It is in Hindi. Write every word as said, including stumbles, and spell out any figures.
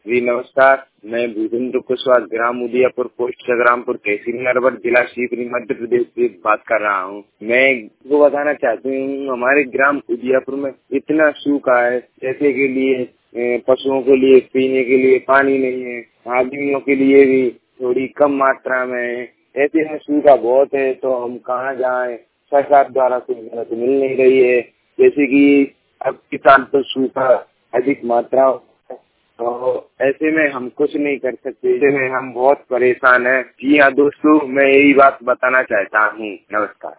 जी नमस्कार, मैं भूपेंद्र कुशवाहा, ग्राम उदियापुर, पोस्ट संग्रामपुर, तहसील नरवर, जिला शिवपुरी, मध्य प्रदेश से बात कर रहा हूँ। मैं आपको बताना चाहती हूँ, हमारे ग्राम उदियापुर में इतना सूखा है, जैसे के लिए पशुओं के लिए पीने के लिए पानी नहीं है, आदमियों के लिए भी थोड़ी कम मात्रा में है। ऐसे में सूखा बहुत है, तो हम कहाँ जाएं? सरकार द्वारा कोई मदद मिल नहीं रही है। जैसे कि अब किसान तो सूखा अधिक मात्रा, तो ऐसे में हम कुछ नहीं कर सकते। ऐसे में हम बहुत परेशान हैं। जी हाँ दोस्तों, मैं यही बात बताना चाहता हूँ। नमस्कार।